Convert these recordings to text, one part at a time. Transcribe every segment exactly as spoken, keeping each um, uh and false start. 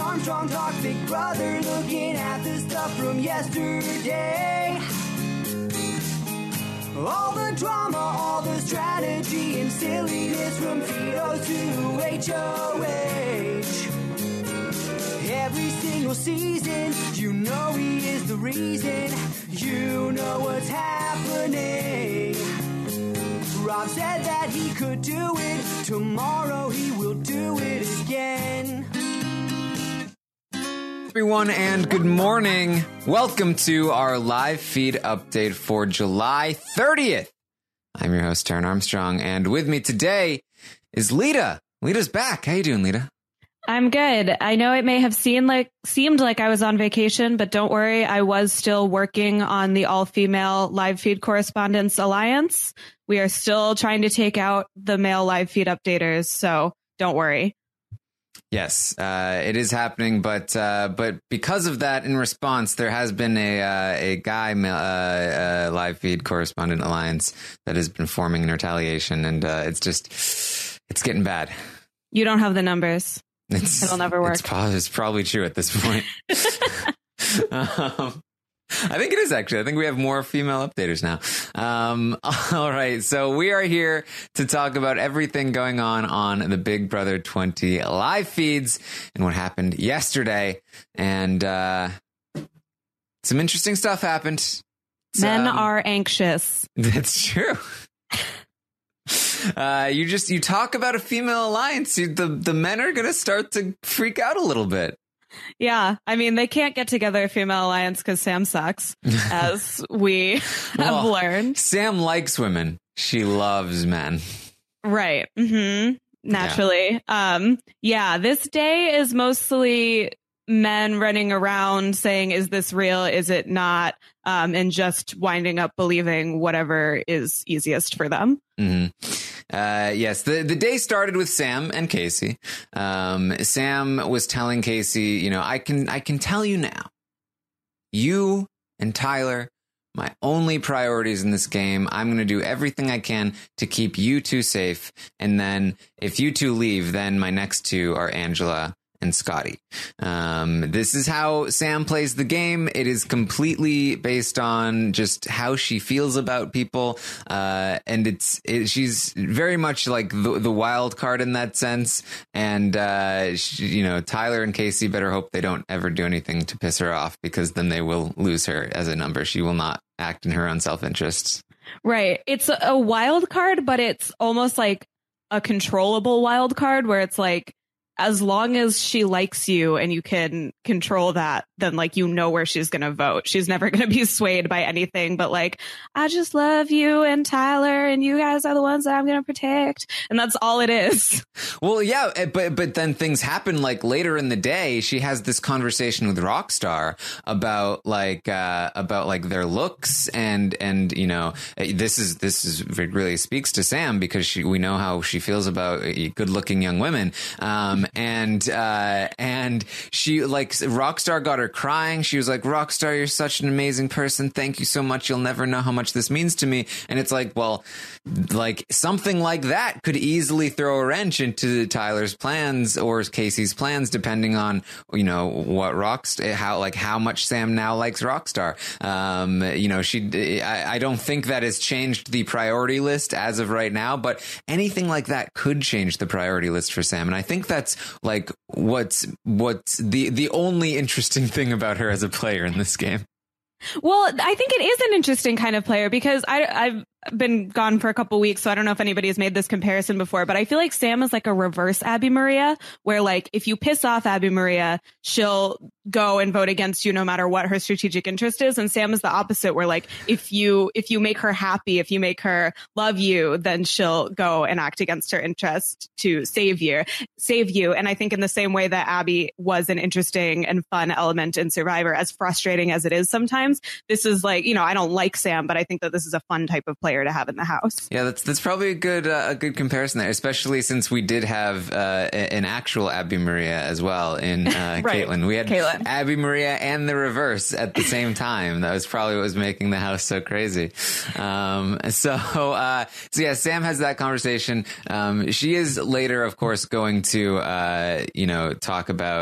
Armstrong talk, Big Brother, looking at the stuff from yesterday. All the drama, all the strategy and silliness from Tito to H O H. Every single season, you know he is the reason. You know what's happening. Rob said that he could do it. Tomorrow he will do it again. Everyone, and good morning. Welcome to our live feed update for July thirtieth. I'm your host, Taran Armstrong, and with me today is Lita. Lita's back. How you doing, Lita? I'm good. I know it may have seemed like seemed like I was on vacation, but don't worry, I was still working on the all-female live feed correspondence alliance. We are still trying to take out the male live feed updaters, so don't worry. Yes, uh, it is happening, but uh, but because of that, in response, there has been a uh, a guy uh, uh, live feed correspondent alliance that has been forming in retaliation, and uh, it's just it's getting bad. You don't have the numbers. It's, It'll never work. It's, probably, it's probably true at this point. um, I think it is, actually. I think we have more female updaters now. Um, all right. So we are here to talk about everything going on on the Big Brother twenty live feeds and what happened yesterday. And uh, some interesting stuff happened. Men um, are anxious. That's true. Uh, you just, you talk about a female alliance, you, the, the men are going to start to freak out a little bit. Yeah. I mean, they can't get together a female alliance because Sam sucks, as we have well, learned. Sam likes women. She loves men. Right. Mm-hmm. Naturally. Yeah. Um, yeah, this day is mostly men running around saying, is this real? Is it not? Um, and just winding up believing whatever is easiest for them. Mm-hmm. Uh, yes, the, the day started with Sam and Casey. Um, Sam was telling Casey, you know, I can, I can tell you now, you and Tyler, my only priorities in this game. I'm going to do everything I can to keep you two safe. And then if you two leave, then my next two are Angela and Scotty. Um, this is how Sam plays the game. It is completely based on just how she feels about people. Uh, and it's, it, she's very much like the, the wild card in that sense. And, uh, she, you know, Tyler and Casey better hope they don't ever do anything to piss her off, because then they will lose her as a number. She will not act in her own self-interest. Right. It's a wild card, but it's almost like a controllable wild card where it's like, as long as she likes you and you can control that, then like, you know where she's going to vote. She's never going to be swayed by anything but like, I just love you and Tyler and you guys are the ones that I'm going to protect. And that's all it is. Well, yeah, but but then things happen like later in the day. She has this conversation with Rockstar about like uh, about like their looks and and, you know, this is this is it really speaks to Sam, because she we know how she feels about good looking young women. Um, and uh, and she like Rockstar got her crying. She was like, Rockstar, you're such an amazing person. Thank you so much. You'll never know how much this means to me. And it's like, well, like something like that could easily throw a wrench into Tyler's plans or Casey's plans, depending on, you know, what Rockstar, how like how much Sam now likes Rockstar. Um, you know, she I, I don't think that has changed the priority list as of right now, but anything like that could change the priority list for Sam. And I think that's like what's what's the the only interesting thing about her as a player in this game. Well, I think it is an interesting kind of player, because I, I've been gone for a couple weeks, so I don't know if anybody has made this comparison before, but I feel like Sam is like a reverse Abby Maria, where like if you piss off Abby Maria, she'll go and vote against you no matter what her strategic interest is. And Sam is the opposite, where like if you if you make her happy, if you make her love you, then she'll go and act against her interest to save you, save you. And I think in the same way that Abby was an interesting and fun element in Survivor, as frustrating as it is sometimes, this is like, you know, I don't like Sam, but I think that this is a fun type of player to have in the house. Yeah, that's that's probably a good uh, a good comparison there, especially since we did have uh, an actual Abby Maria as well in uh, right. Caitlyn. We had Caitlyn. Abby Maria and the reverse at the same time. That was probably what was making the house so crazy. Um, so, uh, so yeah, Sam has that conversation. Um, she is later, of course, going to uh, you know talk about.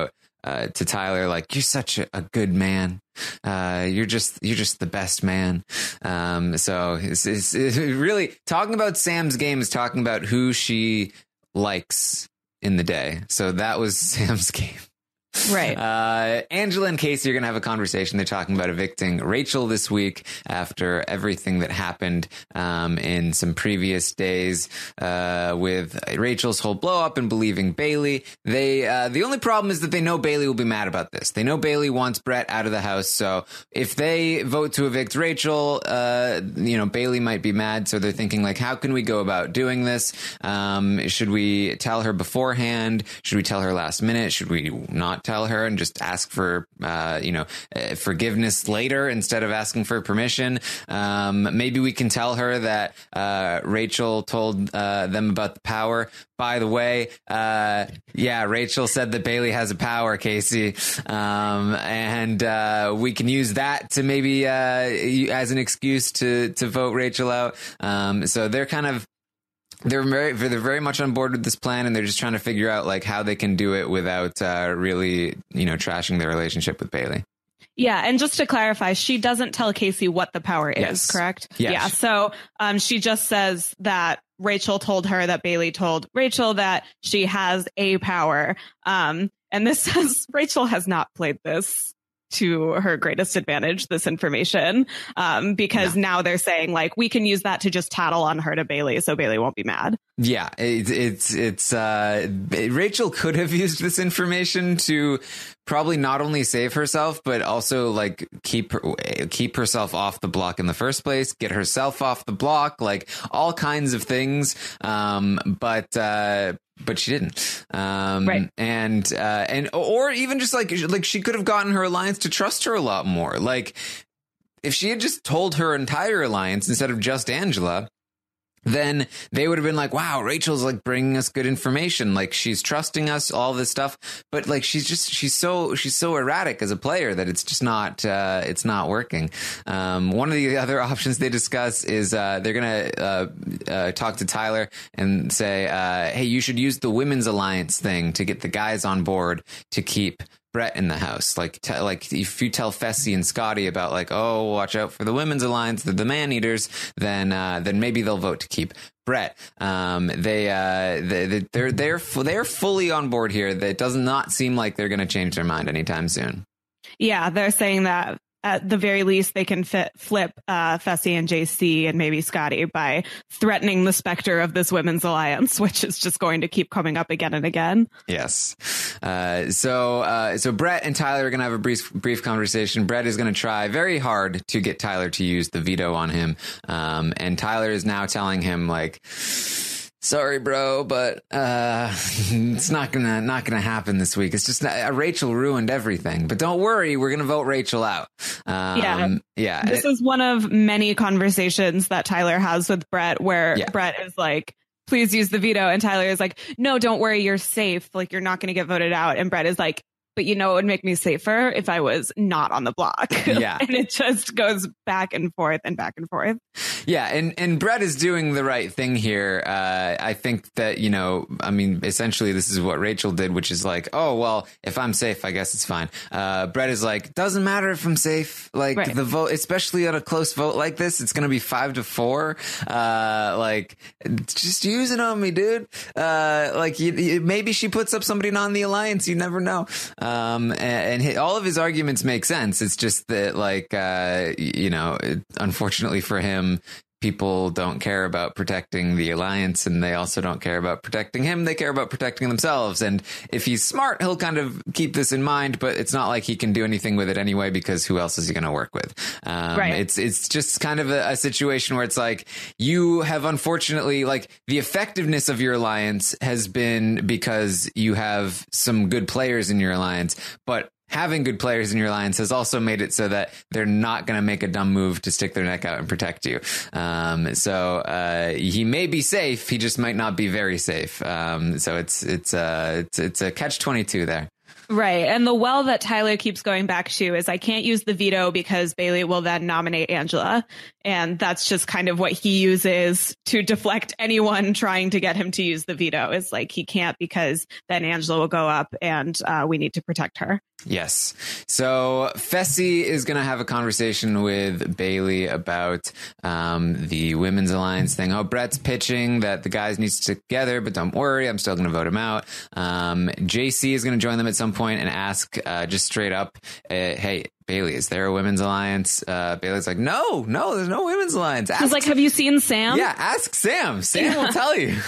uh, to Tyler, like, you're such a, a good man. Uh, you're just you're just the best man. Um, so it's, it's, it's really talking about Sam's game is talking about who she likes in the day. So that was Sam's game. Right. Uh, Angela and Casey are going to have a conversation. They're talking about evicting Rachel this week after everything that happened um, in some previous days uh, with Rachel's whole blow up and believing Bailey. They uh, the only problem is that they know Bailey will be mad about this. They know Bailey wants Brett out of the house. So if they vote to evict Rachel, uh, you know, Bailey might be mad. So they're thinking, like, how can we go about doing this? Um, should we tell her beforehand? Should we tell her last minute? Should we not tell her and just ask for, uh, you know, uh, forgiveness later instead of asking for permission? Um, maybe we can tell her that uh, Rachel told uh, them about the power. By the way, uh, yeah, Rachel said that Bailey has a power, Casey. Um, and uh, we can use that to maybe uh, as an excuse to, to vote Rachel out. Um, so they're kind of They're very, they're very much on board with this plan, and they're just trying to figure out like how they can do it without uh, really, you know, trashing their relationship with Bailey. Yeah, and just to clarify, she doesn't tell Casey what the power is, Yes. correct? Yes. Yeah, so um, she just says that Rachel told her that Bailey told Rachel that she has a power. Um, and this says Rachel has not played this to her greatest advantage, this information, um, because No. now they're saying, like, we can use that to just tattle on her to Bailey so Bailey won't be mad. Yeah, it, it's it's uh, Rachel could have used this information to probably not only save herself, but also like keep her, keep herself off the block in the first place, get herself off the block, like all kinds of things. Um, but uh, but she didn't. Um, Right. And uh, and or even just like like she could have gotten her alliance to trust her a lot more. Like if she had just told her entire alliance instead of just Angela, then they would have been like, wow, Rachel's like bringing us good information. Like she's trusting us, all this stuff. But like, she's just, she's so, she's so erratic as a player that it's just not, uh, it's not working. Um, one of the other options they discuss is, uh, they're going to, uh, uh, talk to Tyler and say, uh, hey, you should use the women's alliance thing to get the guys on board to keep Brett in the house. Like, t- like if you tell Fessy and Scotty about like, oh, watch out for the women's alliance, they're the man eaters, then uh, then maybe they'll vote to keep Brett. Um, they uh, they they're they're they're fully on board here. That does not seem like they're going to change their mind anytime soon. Yeah, they're saying that at the very least they can fit, flip uh, Fessy and J C and maybe Scotty by threatening the specter of this women's alliance, which is just going to keep coming up again and again. Yes. Uh, so uh, so Brett and Tyler are going to have a brief brief conversation. Brett is going to try very hard to get Tyler to use the veto on him. Um, and Tyler is now telling him like, sorry, bro, but uh, it's not gonna not gonna happen this week. It's just uh, Rachel ruined everything. But don't worry, we're gonna vote Rachel out. Um, Yeah. yeah. This is one of many conversations that Tyler has with Brett where Yeah. Brett is like, please use the veto. And Tyler is like, no, don't worry, you're safe. Like, you're not going to get voted out. And Brett is like, but you know, it would make me safer if I was not on the block. Yeah. And it just goes back and forth and back and forth. Yeah, and, and Brett is doing the right thing here. Uh, I think that, you know, I mean, essentially this is what Rachel did, which is like, oh, well, if I'm safe, I guess it's fine. Uh, Brett is like, doesn't matter if I'm safe. Like Right. the vote, especially on a close vote like this, it's going to be five to four. Uh, like, just use it on me, dude. Uh, like you, you, maybe she puts up somebody on the alliance. You never know. Um, and, and he, all of his arguments make sense. It's just that, like, uh, you know, it, unfortunately for him, people don't care about protecting the alliance, and they also don't care about protecting him. They care about protecting themselves. And if he's smart, he'll kind of keep this in mind, but it's not like he can do anything with it anyway, because who else is he going to work with? Um, Right. It's, it's just kind of a, a situation where it's like, you have unfortunately, like, the effectiveness of your alliance has been because you have some good players in your alliance, but having good players in your alliance has also made it so that they're not going to make a dumb move to stick their neck out and protect you. Um, so uh, he may be safe. He just might not be very safe. Um, so it's it's uh, it's it's a catch twenty-two there. Right. And the well that Tyler keeps going back to is I can't use the veto because Bailey will then nominate Angela. And that's just kind of what he uses to deflect anyone trying to get him to use the veto. Is like he can't because then Angela will go up and uh, we need to protect her. Yes. So Fessy is going to have a conversation with Bailey about um, the Women's Alliance thing. Oh, Brett's pitching that the guys need to stick together, but don't worry, I'm still going to vote him out. Um, J C is going to join them at some point and ask uh, just straight up, uh, hey, Bailey, is there a Women's Alliance? Uh, Bailey's like, no, no, there's no Women's Alliance. Ask, He's like, have you seen Sam? Yeah, ask Sam. Sam yeah. will tell you.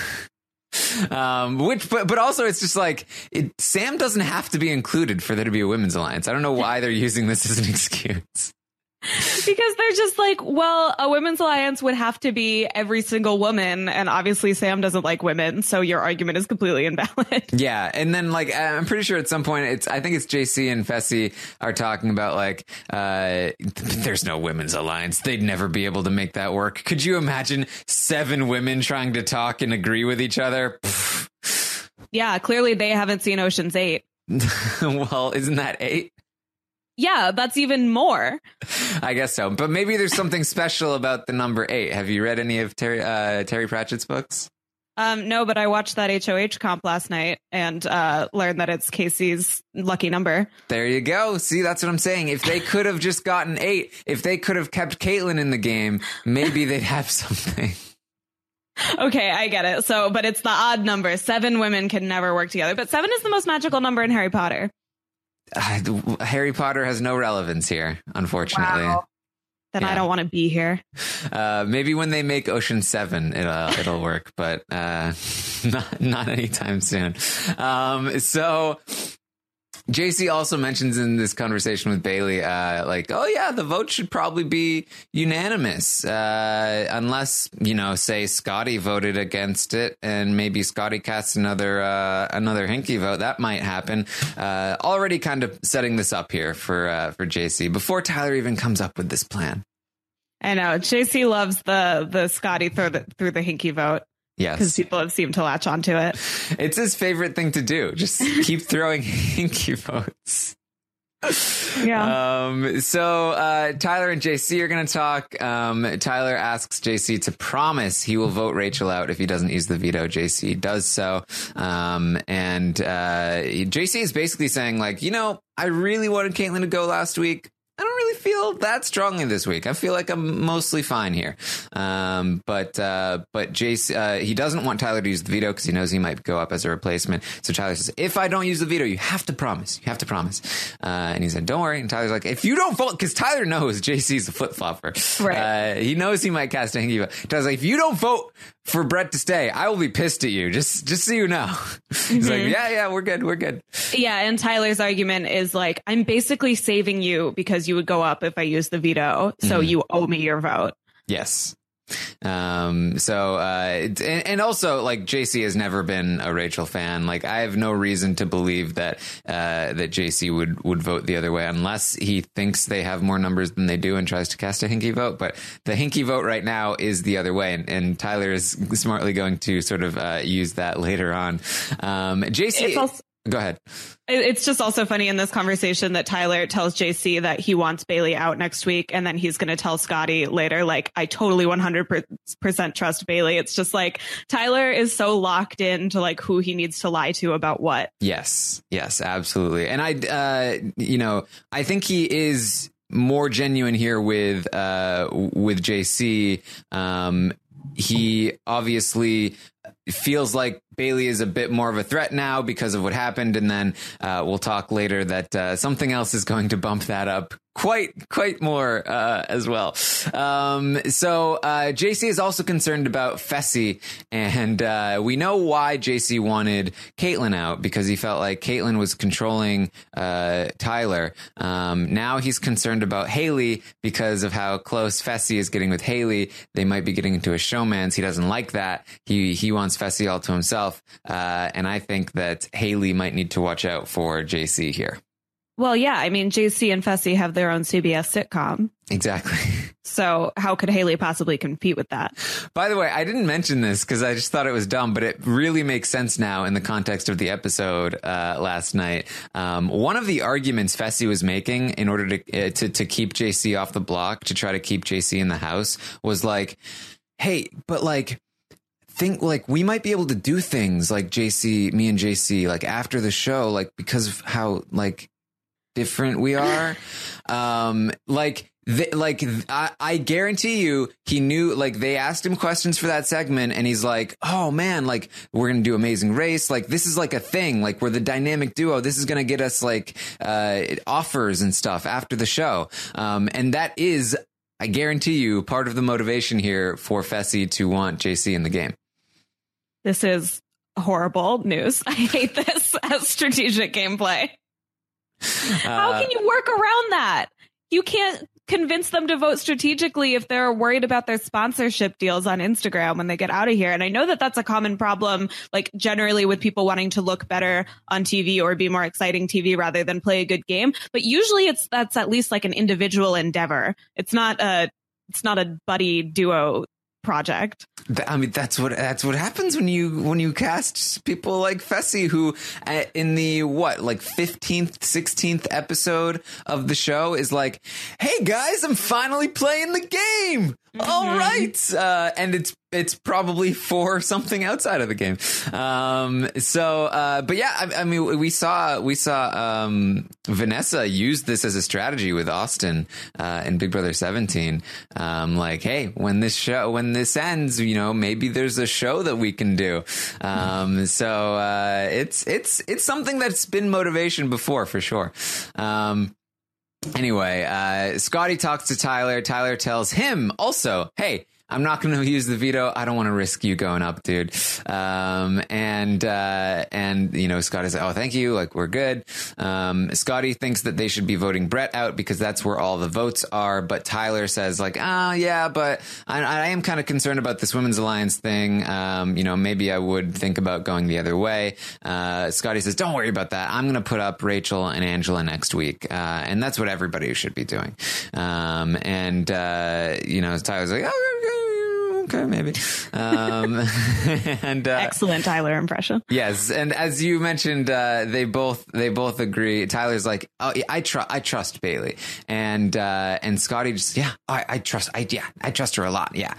Um, which, but, but also it's just like it, Sam doesn't have to be included for there to be a Women's Alliance. I don't know why they're using this as an excuse. Because they're just like, well, a Women's Alliance would have to be every single woman. And obviously Sam doesn't like women. So your argument is completely invalid. Yeah. And then like, I'm pretty sure at some point it's, I think it's J C and Fessy are talking about like, uh, there's no Women's Alliance. They'd never be able to make that work. Could you imagine seven women trying to talk and agree with each other? Yeah. Clearly they haven't seen Ocean's Eight. Well, isn't that eight? Yeah, that's even more. I guess so. But maybe there's something special about the number eight. Have you read any of Terry uh, Terry Pratchett's books? Um, no, but I watched that H O H comp last night and uh, learned that it's Casey's lucky number. There you go. See, that's what I'm saying. If they could have just gotten eight, if they could have kept Caitlin in the game, maybe they'd have something. Okay, I get it. So, but it's the odd number. Seven women can never work together. But seven is the most magical number in Harry Potter. Uh, Harry Potter has no relevance here, unfortunately. Wow. Then yeah. I don't want to be here. Uh, maybe when they make Ocean Seven, it'll it'll work, but uh, not not anytime soon. Um, so. J C also mentions in this conversation with Bailey, uh, like, oh, yeah, the vote should probably be unanimous, uh, unless, you know, say Scotty voted against it and maybe Scotty casts another uh, another hinky vote. That might happen. Uh, already kind of setting this up here for uh, for J C before Tyler even comes up with this plan. I know. J C loves the the Scotty through the, through the hinky vote. Yes. Because people have seemed to latch onto it. It's his favorite thing to do. Just keep throwing hinky votes. Yeah. Um, so uh, Tyler and J C are going to talk. Um, Tyler asks J C to promise he will vote Rachel out if he doesn't use the veto. J C does so. Um, and uh, J C is basically saying, like, you know, I really wanted Caitlin to go last week. I don't really feel that strongly this week. I feel like I'm mostly fine here. Um, but uh, but Jace, uh, he doesn't want Tyler to use the veto because he knows he might go up as a replacement. So Tyler says, if I don't use the veto, you have to promise. You have to promise. Uh, and he said, don't worry. And Tyler's like, if you don't vote, because Tyler knows J C's a flip flopper. Right. Uh, he knows he might cast a hinky vote. Tyler's like, if you don't vote for Brett to stay, I will be pissed at you. Just just so you know. He's mm-hmm. like, yeah, yeah, we're good. We're good. Yeah. And Tyler's argument is like, I'm basically saving you because you would go up if I use the veto. So mm-hmm. you owe me your vote. Yes. Um, so, uh, and, and also like J C has never been a Rachel fan. Like I have no reason to believe that, uh, that J C would, would vote the other way unless he thinks they have more numbers than they do and tries to cast a hinky vote. But the hinky vote right now is the other way. And, and Tyler is smartly going to sort of, uh, use that later on. Um, J C. Go ahead. It's just also funny in this conversation that Tyler tells J C that he wants Bailey out next week. And then he's going to tell Scotty later, like, I totally one hundred percent trust Bailey. It's just like Tyler is so locked into like who he needs to lie to about what. Yes. Yes, absolutely. And I, uh, you know, I think he is more genuine here with, uh, with J C. Um, he obviously feels like Bailey is a bit more of a threat now because of what happened. And then uh, we'll talk later that uh, something else is going to bump that up quite, quite more uh, as well. Um, so uh, J C is also concerned about Fessy. And uh, we know why J C wanted Caitlin out, because he felt like Caitlin was controlling uh, Tyler. Um, now he's concerned about Haley because of how close Fessy is getting with Haley. They might be getting into a showmance. He doesn't like that. He, he wants Fessy all to himself. Uh, and I think that Haley might need to watch out for J C here. Well, yeah. I mean, J C and Fessy have their own C B S sitcom. Exactly. So how could Haley possibly compete with that? By the way, I didn't mention this because I just thought it was dumb, but it really makes sense now in the context of the episode uh, last night. Um, one of the arguments Fessy was making in order to, uh, to to keep J C off the block, to try to keep J C in the house, was like, hey, but like, think like we might be able to do things like J C, me and J C, like after the show, like because of how like different we are. um, like, The, like, I, I guarantee you he knew, like, they asked him questions for that segment and he's like, oh, man, like, we're going to do Amazing Race. Like, this is like a thing. Like, we're the dynamic duo. This is going to get us, like, uh, offers and stuff after the show. Um, and that is, I guarantee you, part of the motivation here for Fessy to want J C in the game. This is horrible news. I hate this as strategic gameplay. How Uh, can you work around that? You can't convince them to vote strategically if they're worried about their sponsorship deals on Instagram when they get out of here. And I know that that's a common problem, like generally with people wanting to look better on T V or be more exciting T V rather than play a good game. But usually it's that's at least like an individual endeavor. It's not a it's not a buddy duo project. I mean, that's what that's what happens when you when you cast people like Fessy, who uh, in the what like fifteenth, sixteenth episode of the show is like, hey guys, I'm finally playing the game. Mm-hmm. All right. Uh, and it's it's probably for something outside of the game. Um, so uh, but yeah, I, I mean, we saw we saw um, Vanessa use this as a strategy with Austin uh, in Big Brother seventeen. Um, like, hey, when this show when this ends, you know, maybe there's a show that we can do. Um, so uh, it's it's it's something that's been motivation before, for sure. Um, anyway, uh, Scotty talks to Tyler. Tyler tells him also, hey, I'm not going to use the veto. I don't want to risk you going up, dude. Um, and, uh, and, you know, Scotty's like, oh, thank you. Like, we're good. Um, Scotty thinks that they should be voting Brett out because that's where all the votes are. But Tyler says like, oh, yeah, but I, I am kind of concerned about this Women's Alliance thing. Um, you know, maybe I would think about going the other way. Uh, Scotty says, don't worry about that. I'm going to put up Rachel and Angela next week. Uh, and that's what everybody should be doing. Um, and, uh, you know, Tyler's like, oh, okay, maybe. Um, and uh, excellent Tyler impression. Yes, and as you mentioned, uh, they both they both agree. Tyler's like, oh, yeah, I trust I trust Bailey, and uh, and Scotty just yeah, I, I trust I yeah I trust her a lot. Yeah,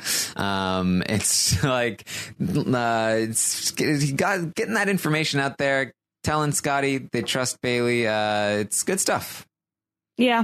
um, it's like uh, it's he got getting that information out there, telling Scotty they trust Bailey. Uh, it's good stuff. Yeah,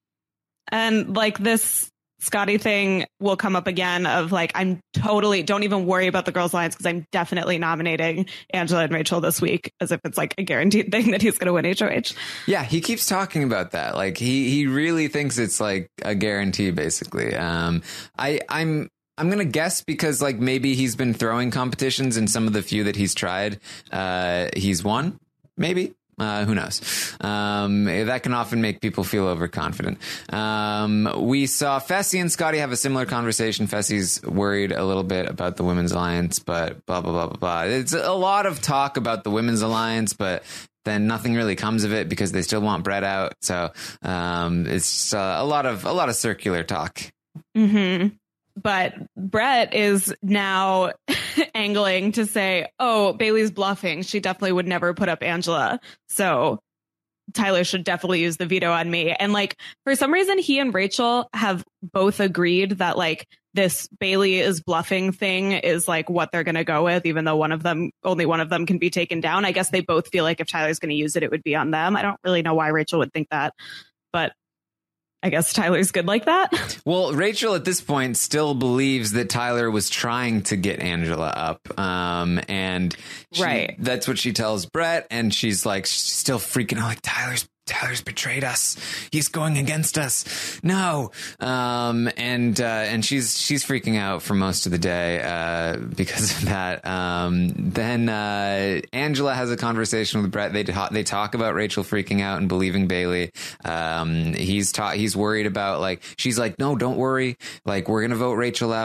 and like this Scotty thing will come up again of like, I'm totally don't even worry about the Girls Alliance because I'm definitely nominating Angela and Rachel this week, as if it's like a guaranteed thing that he's going to win H O H. Yeah, he keeps talking about that. Like he he really thinks it's like a guarantee, basically. Um, I I'm. I'm going to guess because like maybe he's been throwing competitions and some of the few that he's tried, uh, he's won, maybe. Uh, who knows? Um, that can often make people feel overconfident. Um, we saw Fessy and Scotty have a similar conversation. Fessy's worried a little bit about the Women's Alliance, but blah, blah, blah, blah, blah. It's a lot of talk about the Women's Alliance, but then nothing really comes of it because they still want Brett out. So, um, it's uh, a lot of, a lot of circular talk. Mm-hmm. But Brett is now angling to say, oh, Bailey's bluffing. She definitely would never put up Angela. So Tyler should definitely use the veto on me. And like, for some reason, he and Rachel have both agreed that like this Bailey is bluffing thing is like what they're going to go with, even though one of them, only one of them can be taken down. I guess they both feel like if Tyler's going to use it, it would be on them. I don't really know why Rachel would think that, but I guess Tyler's good like that. Well, Rachel at this point still believes that Tyler was trying to get Angela up. Um, and she, right. That's what she tells Brett. And she's like, she's still freaking out like Tyler's Tyler's betrayed us. He's going against us. No. Um, and, uh, and she's, she's freaking out for most of the day, uh, because of that. Um, then, uh, Angela has a conversation with Brett. They, ta- they talk about Rachel freaking out and believing Bailey. Um, he's ta- he's worried about like, she's like, no, don't worry. Like, we're going to vote Rachel out.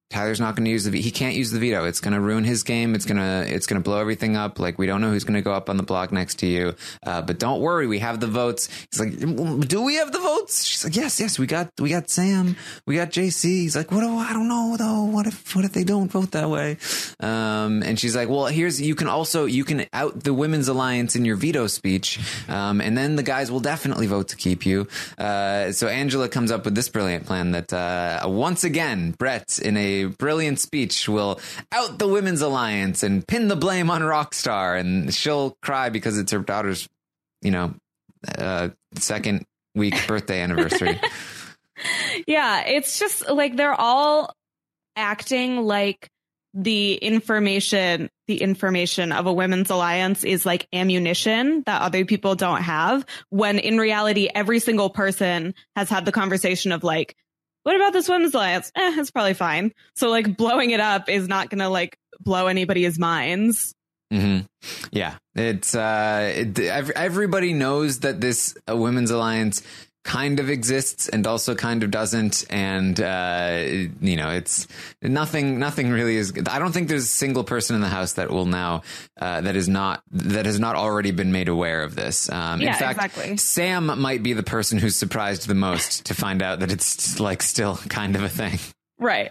Tyler's not going to use the, he can't use the veto. It's going to ruin his game. It's going to, it's going to blow everything up. Like, we don't know who's going to go up on the block next to you. Uh, but don't worry. We have the votes. He's like, do we have the votes? She's like, yes, yes, we got, we got Sam. We got J C. He's like, what do I don't know though. What if, what if they don't vote that way? Um, and she's like, well, here's, you can also, you can out the Women's Alliance in your veto speech. Um, and then the guys will definitely vote to keep you. Uh, so Angela comes up with this brilliant plan that, uh, once again, Brett in a brilliant speech will out the Women's Alliance and pin the blame on Rockstar, and she'll cry because it's her daughter's, you know, uh, second week birthday anniversary. Yeah, it's just like they're all acting like the information, the information of a Women's Alliance is like ammunition that other people don't have, when in reality, every single person has had the conversation of like, what about this Women's Alliance? Eh, it's probably fine. So like blowing it up is not going to like blow anybody's minds. Mm-hmm. Yeah, it's uh, it, everybody knows that this uh, Women's Alliance kind of exists and also kind of doesn't. And, uh, you know, it's nothing, nothing really is. I don't think there's a single person in the house that will now, uh, that is not, that has not already been made aware of this. Um, yeah, in fact, exactly. Sam might be the person who's surprised the most to find out that it's like still kind of a thing. Right.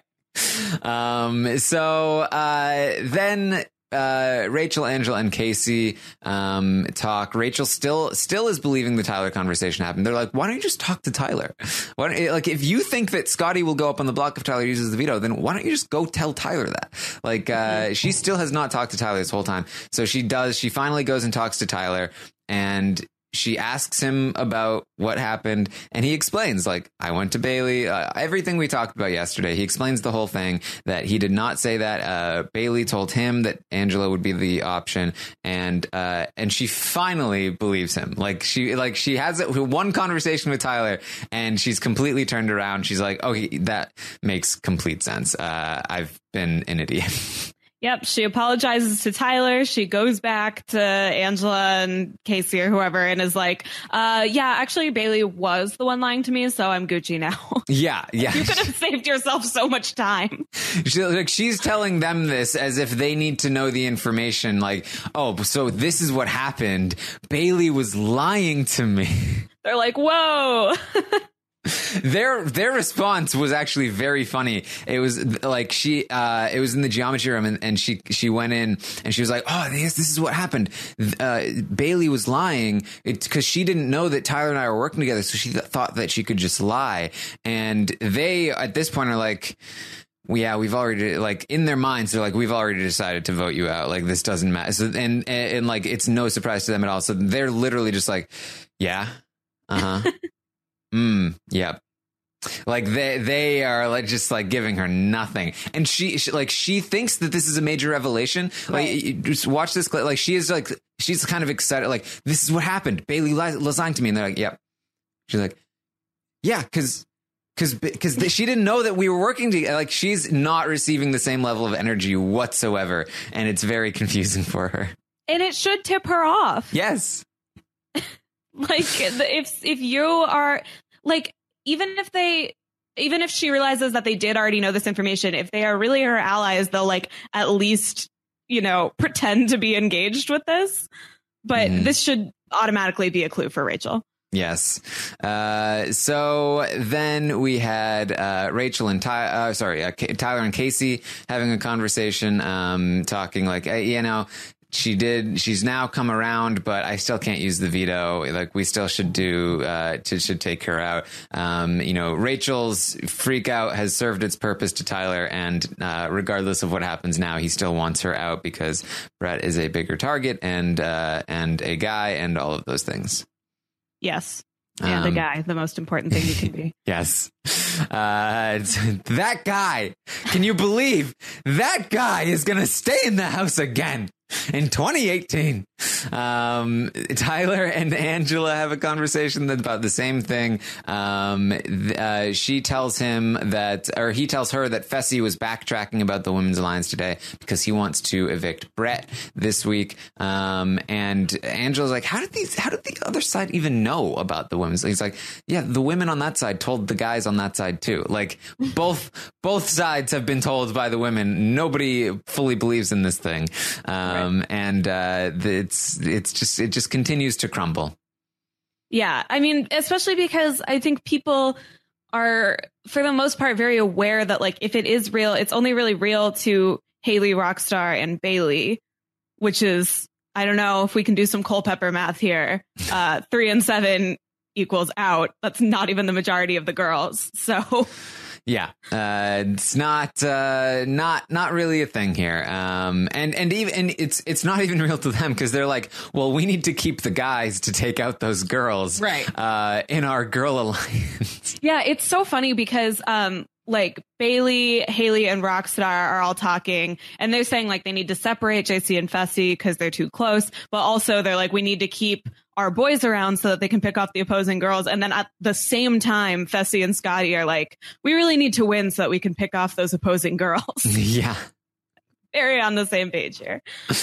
Um, so, uh, then, Uh, Rachel, Angela, and Casey um, talk. Rachel still still is believing the Tyler conversation happened. They're like, why don't you just talk to Tyler? Why don't, like, if you think that Scotty will go up on the block if Tyler uses the veto, then why don't you just go tell Tyler that? Like, uh, she still has not talked to Tyler this whole time. So she does. She finally goes and talks to Tyler, and she asks him about what happened, and he explains, like, I went to Bailey, uh, everything we talked about yesterday. He explains the whole thing, that he did not say that. Uh, Bailey told him that Angela would be the option, and uh, and she finally believes him. Like, she like she has one conversation with Tyler, and she's completely turned around. She's like, okay, that makes complete sense. Uh, I've been an idiot. Yep, she apologizes to Tyler. She goes back to Angela and Casey or whoever and is like, uh, yeah, actually, Bailey was the one lying to me, so I'm Gucci now. Yeah, yeah. You could have saved yourself so much time. She, like, she's telling them this as if they need to know the information. Like, oh, so this is what happened. Bailey was lying to me. They're like, whoa. Their their response was actually very funny. It was like she uh, it was in the geometry room, and, and she she went in and she was like, oh, this this is what happened. Uh, Bailey was lying because she didn't know that Tyler and I were working together, so she th- thought that she could just lie. And they at this point are like, well, yeah, we've already, like, in their minds, they're like, we've already decided to vote you out. Like, this doesn't matter. So, and, and and like, it's no surprise to them at all. So they're literally just like, yeah, uh huh. Mm, yep. Like they they are like just like giving her nothing, and she, she like she thinks that this is a major revelation. Like, right. You just watch this clip. Like, she is like she's kind of excited. Like, this is what happened. Bailey was lying to me, and they're like, yep. She's like, yeah, because because because she didn't know that we were working together. Like, she's not receiving the same level of energy whatsoever, and it's very confusing for her. And it should tip her off. Yes. Like, if if you are like, even if they, even if she realizes that they did already know this information, if they are really her allies, they'll like at least, you know, pretend to be engaged with this. But mm. this should automatically be a clue for Rachel. Yes. Uh, so then we had uh, Rachel and Ty, uh, sorry, uh, Tyler and Casey having a conversation, um, talking like, hey, you know, she did. She's now come around, but I still can't use the veto. Like, we still should do, uh, to, should take her out. Um, you know, Rachel's freak out has served its purpose to Tyler. And, uh, regardless of what happens now, he still wants her out because Brett is a bigger target and, uh, and a guy and all of those things. Yes. And um, a guy, the most important thing you can be. Yes. Uh, that guy, can you believe that guy is going to stay in the house again? In twenty eighteen, um, Tyler and Angela have a conversation about the same thing. Um, uh, she tells him that, or he tells her that Fessy was backtracking about the Women's Alliance today because he wants to evict Brett this week. Um, and Angela's like, how did these, how did the other side even know about the women's? He's like, yeah, the women on that side told the guys on that side too. Like both, both sides have been told by the women. Nobody fully believes in this thing. Um, right. And, uh, it's, it's just, it just continues to crumble. Yeah. I mean, especially because I think people are, for the most part, very aware that, like, if it is real, it's only really real to Haley, Rockstar, and Bailey, which is, I don't know if we can do some Culpepper math here. Uh, three and seven equals out. That's not even the majority of the girls. So. Yeah, uh, it's not uh, not not really a thing here, um, and and even and it's it's not even real to them because they're like, well, we need to keep the guys to take out those girls, right? Uh, in our girl alliance. Yeah, it's so funny because um, like Bailey, Haley, and Rockstar are all talking, and they're saying like they need to separate J C and Fessy because they're too close, but also they're like, we need to keep our boys around so that they can pick off the opposing girls. And then at the same time, Fessy and Scotty are like, we really need to win so that we can pick off those opposing girls. Yeah. Very on the same page here.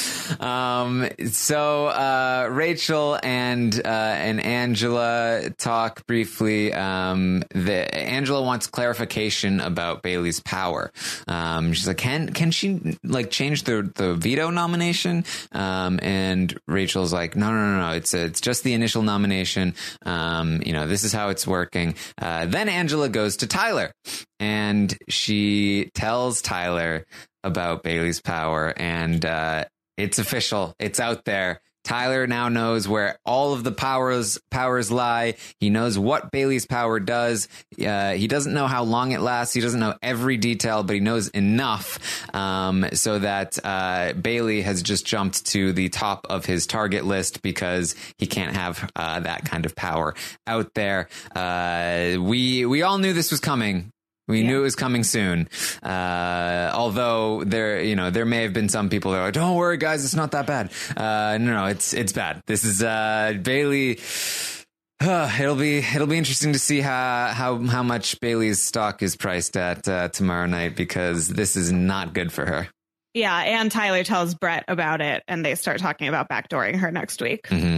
Um, so uh, Rachel and uh, and Angela talk briefly. Um, the Angela wants clarification about Bailey's power. Um, she's like, can can she like change the the veto nomination? Um, and Rachel's like, no, no, no, no. It's a, it's just the initial nomination. Um, you know, this is how it's working. Uh, then Angela goes to Tyler, and she tells Tyler about Bailey's power, and uh, it's official. It's out there. Tyler now knows where all of the powers powers lie. He knows what Bailey's power does. Uh, he doesn't know how long it lasts. He doesn't know every detail, but he knows enough um, so that uh, Bailey has just jumped to the top of his target list because he can't have uh, that kind of power out there. Uh, we we all knew this was coming. We yeah. knew it was coming soon. Uh, although there, you know, there may have been some people that are like, don't worry, guys, it's not that bad. Uh, no, no, it's, it's bad. This is, uh, Bailey. Uh, it'll be, it'll be interesting to see how, how, how much Bailey's stock is priced at, uh, tomorrow night, because this is not good for her. Yeah. And Tyler tells Brett about it, and they start talking about backdooring her next week. Mm-hmm.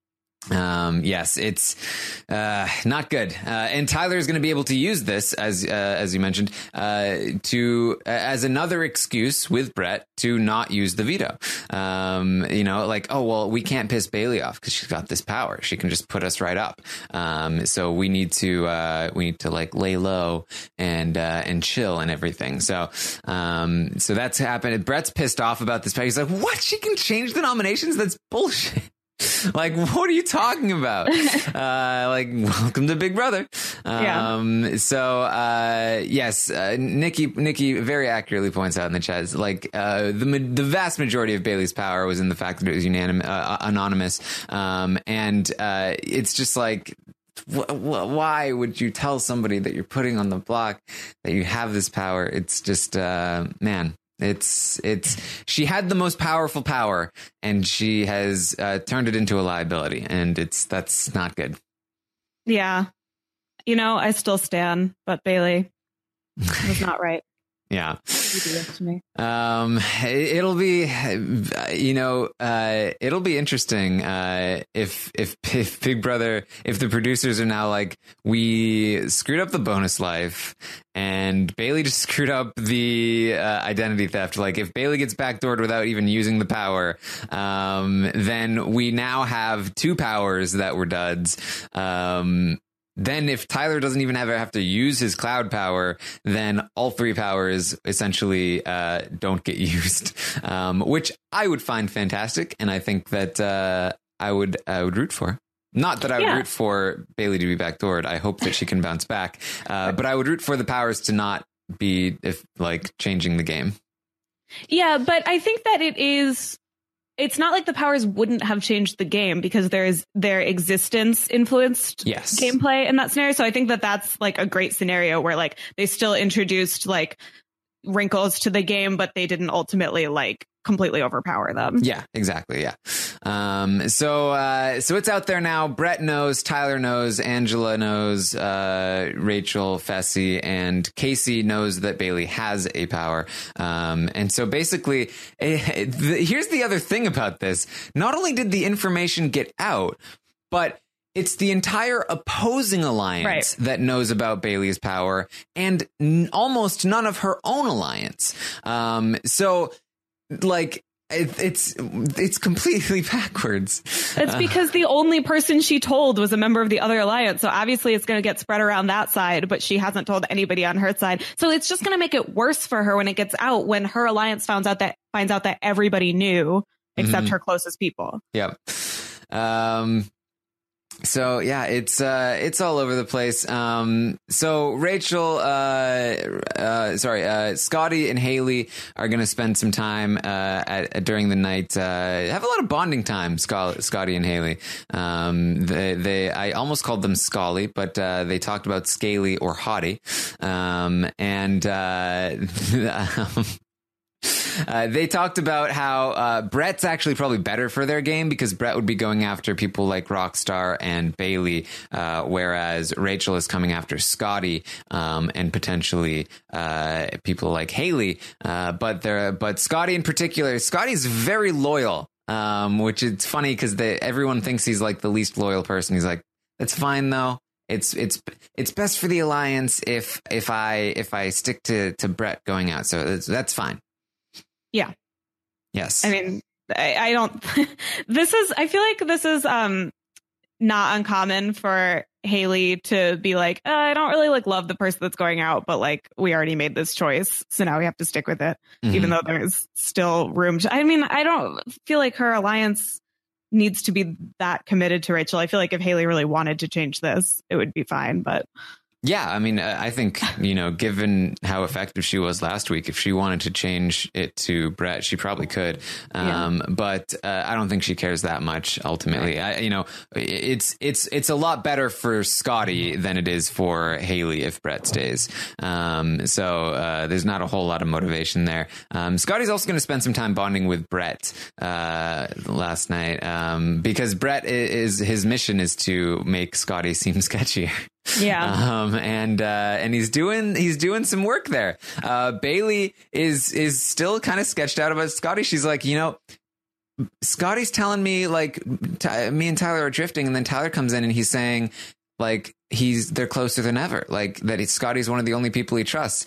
Um, yes, it's, uh, not good. Uh, and Tyler is going to be able to use this, as, uh, as you mentioned, uh, to, uh, as another excuse with Brett to not use the veto. Um, you know, like, oh, well, we can't piss Bailey off because she's got this power. She can just put us right up. Um, so we need to, uh, we need to like lay low and, uh, and chill and everything. So, um, so that's happened. Brett's pissed off about this. He's like, what? She can change the nominations? That's bullshit. Like, what are you talking about? uh, like, welcome to Big Brother. Um, yeah. So, uh, yes, uh, Nikki, Nikki very accurately points out in the chat, is like, uh, the, the vast majority of Bailey's power was in the fact that it was unanimous, uh, anonymous. Um, and, uh, it's just like, wh- wh- why would you tell somebody that you're putting on the block that you have this power? It's just, uh, man. It's, it's, she had the most powerful power, and she has uh, turned it into a liability, and it's, that's not good. Yeah. You know, I still stand, but Bailey was not right. Yeah. Um, it, it'll be, you know, uh, it'll be interesting, uh, if, if, if Big Brother, if the producers are now like, we screwed up the bonus life and Bailey just screwed up the, uh, identity theft. Like, if Bailey gets backdoored without even using the power, um, then we now have two powers that were duds. Um, Then if Tyler doesn't even ever have to use his cloud power, then all three powers essentially uh, don't get used, um, which I would find fantastic. And I think that uh, I would I would root for. Not that I would yeah. root for Bailey to be backdoored. I hope that she can bounce back. Uh, but I would root for the powers to not be if like changing the game. Yeah, but I think that it is. It's not like the powers wouldn't have changed the game because there is their existence influenced yes. gameplay in that scenario. So I think that that's like a great scenario where like they still introduced like wrinkles to the game, but they didn't ultimately like completely overpower them. Yeah, exactly. Yeah. Um, so, uh, so it's out there now. Brett knows, Tyler knows, Angela knows, uh, Rachel, Fessy, and Casey knows that Bailey has a power. Um, and so basically, eh, the, here's the other thing about this. Not only did the information get out, but it's the entire opposing alliance right. that knows about Bailey's power, and n- almost none of her own alliance. Um, so, like, it, it's it's completely backwards. It's because uh, the only person she told was a member of the other alliance. So obviously it's going to get spread around that side, but she hasn't told anybody on her side. So it's just going to make it worse for her when it gets out, when her alliance finds out that finds out that everybody knew except mm-hmm. her closest people. Yep. Um, So, yeah, it's uh, it's all over the place. Um, so Rachel, uh, uh, sorry, uh, Scotty and Haley are going to spend some time uh, at, at, during the night. Uh, have a lot of bonding time, Sc- Scotty and Haley. Um, they, they, I almost called them Scully, but uh, they talked about Scaly or Hottie. Um, and uh, um, Uh, they talked about how uh, Brett's actually probably better for their game, because Brett would be going after people like Rockstar and Bailey, uh, whereas Rachel is coming after Scotty um, and potentially uh, people like Haley. Uh, but they're, but Scotty in particular, Scotty's very loyal, um, which is funny because everyone thinks he's like the least loyal person. He's like, that's fine though. It's it's it's best for the alliance if if I if I stick to to Brett going out. So that's, that's fine. Yeah. Yes. I mean, I, I don't. This is. I feel like this is um not uncommon for Haley to be like, oh, I don't really like love the person that's going out, but like we already made this choice, so now we have to stick with it, mm-hmm. even though there's still room. To, I mean, I don't feel like her alliance needs to be that committed to Rachel. I feel like if Haley really wanted to change this, it would be fine, but. Yeah, I mean, I think, you know, given how effective she was last week, if she wanted to change it to Brett, she probably could. Um, yeah. But uh, I don't think she cares that much ultimately. I, you know, it's it's it's a lot better for Scotty than it is for Haley if Brett stays. Um, so uh, there's not a whole lot of motivation there. Um, Scotty's also going to spend some time bonding with Brett uh, last night um, because Brett is his mission is to make Scotty seem sketchier. Yeah. Um, and, uh, and he's doing, he's doing some work there. Uh, Bailey is, is still kind of sketched out about Scotty. She's like, you know, Scotty's telling me like t- me and Tyler are drifting. And then Tyler comes in and he's saying like, he's, they're closer than ever. Like that it's, Scotty's one of the only people he trusts.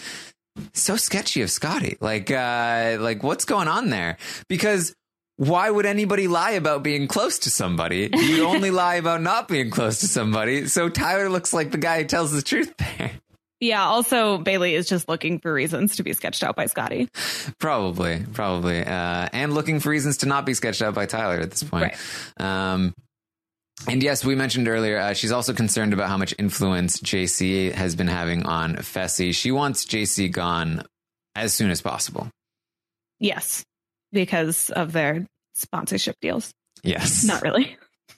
So sketchy of Scotty. Like, uh, like what's going on there? Because why would anybody lie about being close to somebody? You only lie about not being close to somebody. So Tyler looks like the guy who tells the truth there. Yeah. Also, Bailey is just looking for reasons to be sketched out by Scotty. Probably, probably. Uh, and looking for reasons to not be sketched out by Tyler at this point. Right. Um, and yes, we mentioned earlier, uh, she's also concerned about how much influence J C has been having on Fessy. She wants J C gone as soon as possible. Yes. Because of their sponsorship deals. Yes. Not really.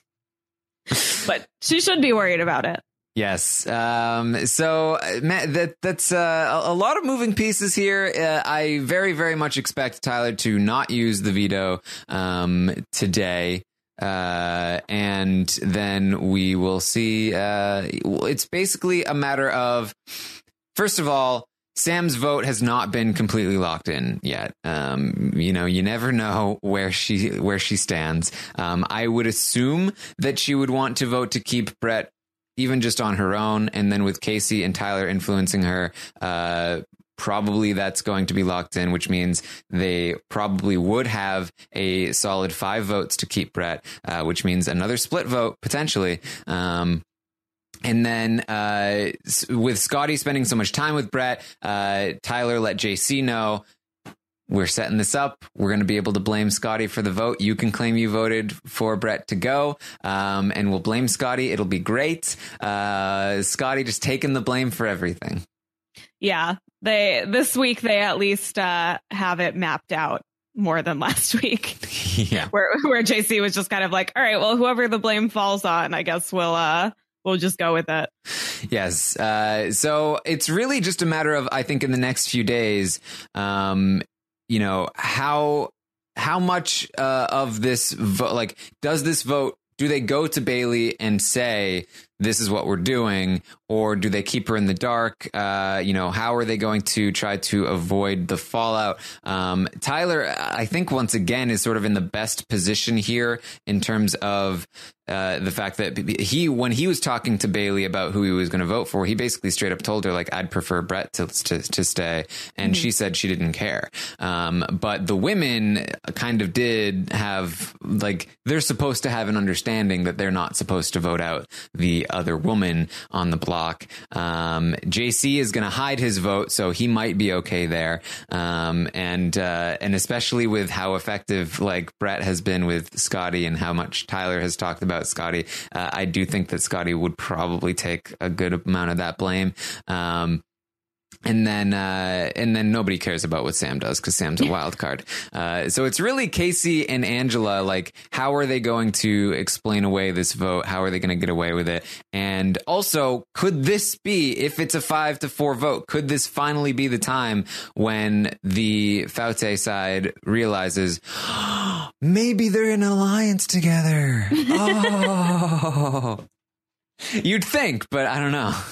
But she should be worried about it. Yes. Um, so man, that that's uh, a, a lot of moving pieces here. Uh, I very, very much expect Tyler to not use the veto um, today. Uh, and then we will see. Uh, it's basically a matter of, first of all, Sam's vote has not been completely locked in yet. Um, you know, you never know where she where she stands. Um, I would assume that she would want to vote to keep Brett even just on her own. And then with Casey and Tyler influencing her, uh, probably that's going to be locked in, which means they probably would have a solid five votes to keep Brett, uh, which means another split vote potentially. Um, And then uh, with Scotty spending so much time with Brett, uh, Tyler let J C know, we're setting this up. We're going to be able to blame Scotty for the vote. You can claim you voted for Brett to go, um, and we'll blame Scotty. It'll be great. Uh, Scotty just taking the blame for everything. Yeah, they this week they at least uh, have it mapped out more than last week. Yeah, where where J C was just kind of like, all right, well, whoever the blame falls on, I guess we'll. Uh, We'll just go with it. Yes. Uh, so it's really just a matter of, I think, in the next few days, um, you know, how how much uh, of this vote, like, does this vote, do they go to Bailey and say, this is what we're doing, or do they keep her in the dark? Uh, you know, how are they going to try to avoid the fallout? Um, Tyler, I think once again is sort of in the best position here in terms of uh, the fact that he, when he was talking to Bailey about who he was going to vote for, he basically straight up told her, like, I'd prefer Brett to to, to stay. And mm-hmm. she said she didn't care. Um, but the women kind of did have, like, they're supposed to have an understanding that they're not supposed to vote out the other woman on the block. Um, J C is going to hide his vote, so he might be okay there. Um, and uh, and especially with how effective, like, Brett has been with Scotty and how much Tyler has talked about Scotty, uh, I do think that Scotty would probably take a good amount of that blame. Um, And then, uh, and then nobody cares about what Sam does because Sam's a wild card. Uh, so it's really Casey and Angela. Like, how are they going to explain away this vote? How are they going to get away with it? And also, could this be, if it's a five to four vote, could this finally be the time when the Foutte side realizes oh, maybe they're in an alliance together? Oh, you'd think, but I don't know.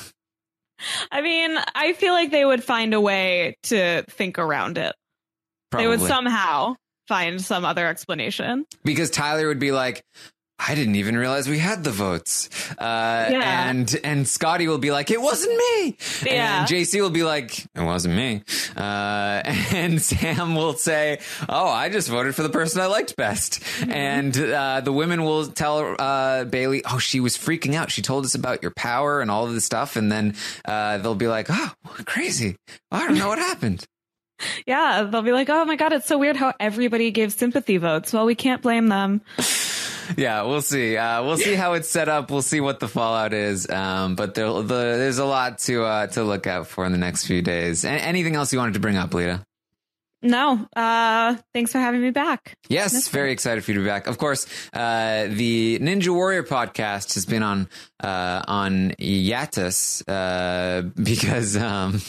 I mean, I feel like they would find a way to think around it. Probably. They would somehow find some other explanation. Because Tyler would be like, I didn't even realize we had the votes. Uh, yeah. And and Scotty will be like, it wasn't me. Yeah. And J C will be like, it wasn't me. Uh, and Sam will say, oh, I just voted for the person I liked best. Mm-hmm. And uh, the women will tell uh, Bailey, oh, she was freaking out. She told us about your power and all of this stuff. And then uh, they'll be like, oh, crazy. I don't know what happened. Yeah, they'll be like, oh, my God, it's so weird how everybody gave sympathy votes. Well, we can't blame them. Yeah, we'll see. Uh, we'll see how it's set up. We'll see what the fallout is. Um, but there, the, there's a lot to uh, to look out for in the next few days. A- anything else you wanted to bring up, Lita? No. Uh, thanks for having me back. Yes, That's very cool. Excited for you to be back. Of course, uh, the Ninja Warrior podcast has been on uh, on hiatus uh, because. Um,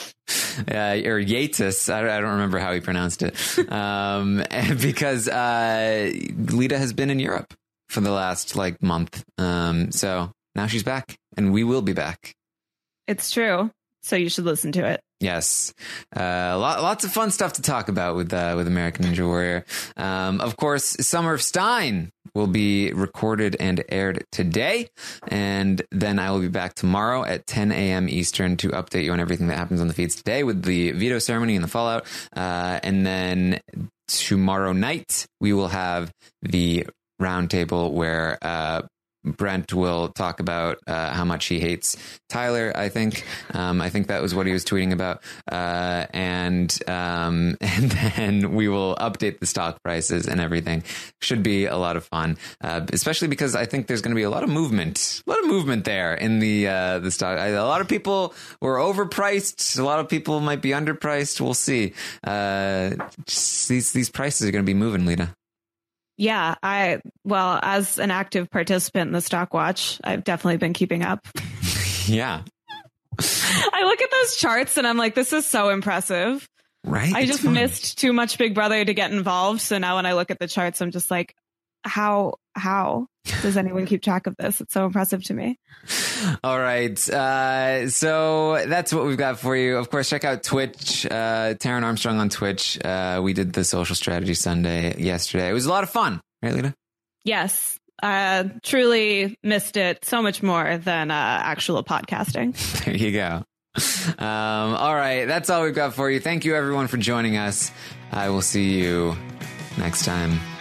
Uh, or Yatus, I, I don't remember how he pronounced it, um, because uh, Lita has been in Europe for the last like month, um, so now she's back, and we will be back. It's true, so you should listen to it. Yes, uh, lot, lots of fun stuff to talk about with uh, with American Ninja Warrior. Um, of course, Summer of Stein will be recorded and aired today, and then I will be back tomorrow at ten a.m. Eastern to update you on everything that happens on the feeds today with the veto ceremony and the fallout. Uh, and then tomorrow night we will have the roundtable where uh, Brent will talk about uh, how much he hates Tyler, I think. Um, I think that was what he was tweeting about. Uh, and um, and then we will update the stock prices and everything. Should be a lot of fun, uh, especially because I think there's going to be a lot of movement, a lot of movement there in the uh, the stock. A lot of people were overpriced. A lot of people might be underpriced. We'll see. Uh, just these these prices are going to be moving, Lita. Yeah, I, well, as an active participant in the stock watch, I've definitely been keeping up. Yeah. I look at those charts and I'm like, this is so impressive. Right. I just fun. missed too much Big Brother to get involved. So now when I look at the charts, I'm just like, how, how does anyone keep track of this? It's so impressive to me. All right. Uh, so that's what we've got for you. Of course, check out Twitch, uh, Taryn Armstrong on Twitch. Uh, we did the Social Strategy Sunday yesterday. It was a lot of fun. Right, Lita? Yes. Uh, truly missed it so much more than uh, actual podcasting. There you go. Um, all right. That's all we've got for you. Thank you, everyone, for joining us. I will see you next time.